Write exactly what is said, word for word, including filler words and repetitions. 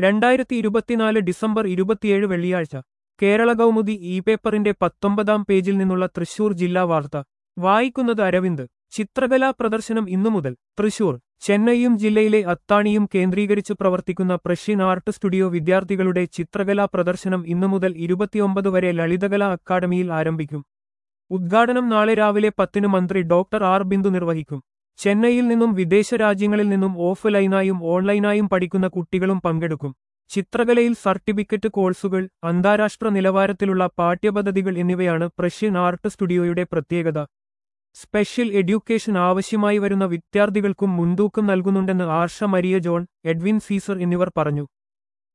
രണ്ടായിരത്തി ഇരുപത്തിനാല് ഡിസംബർ ഇരുപത്തിയേഴ് വെള്ളിയാഴ്ച കേരള കൗമുദി ഇ പേപ്പറിന്റെ പത്തൊമ്പതാം പേജിൽ നിന്നുള്ള തൃശൂർ ജില്ലാ വാർത്ത വായിക്കുന്നത് അരവിന്ദ്. ചിത്രകലാ പ്രദർശനം ഇന്നു മുതൽ തൃശൂർ. ചെന്നൈയും ജില്ലയിലെ അത്താണിയും കേന്ദ്രീകരിച്ച് പ്രവർത്തിക്കുന്ന പ്രഷ്യൻ ആർട്ട് സ്റ്റുഡിയോ വിദ്യാർത്ഥികളുടെ ചിത്രകലാ പ്രദർശനം ഇന്നു മുതൽ ഇരുപത്തിയൊമ്പത് വരെ ലളിതകലാ അക്കാദമിയിൽ ആരംഭിക്കും. ഉദ്ഘാടനം നാളെ രാവിലെ പത്തിന് മന്ത്രി ഡോക്ടർ ആർ ബിന്ദു നിർവഹിക്കും. ചെന്നൈയിൽ നിന്നും വിദേശ രാജ്യങ്ങളിൽ നിന്നും ഓഫ് ലൈനായും ഓൺലൈനായും പഠിക്കുന്ന കുട്ടികളും പങ്കെടുക്കും. ചിത്രകലയിൽ സർട്ടിഫിക്കറ്റ് കോഴ്സുകൾ, അന്താരാഷ്ട്ര നിലവാരത്തിലുള്ള പാഠ്യപദ്ധതികൾ എന്നിവയാണ് പ്രഷ്യൻ ആർട്ട് സ്റ്റുഡിയോയുടെ പ്രത്യേകത. സ്പെഷ്യൽ എഡ്യൂക്കേഷൻ ആവശ്യമായി വരുന്ന വിദ്യാർത്ഥികൾക്കും മുൻതൂക്കം നൽകുന്നുണ്ടെന്ന് Arsha Maria John, Edwin Caesar എന്നിവർ പറഞ്ഞു.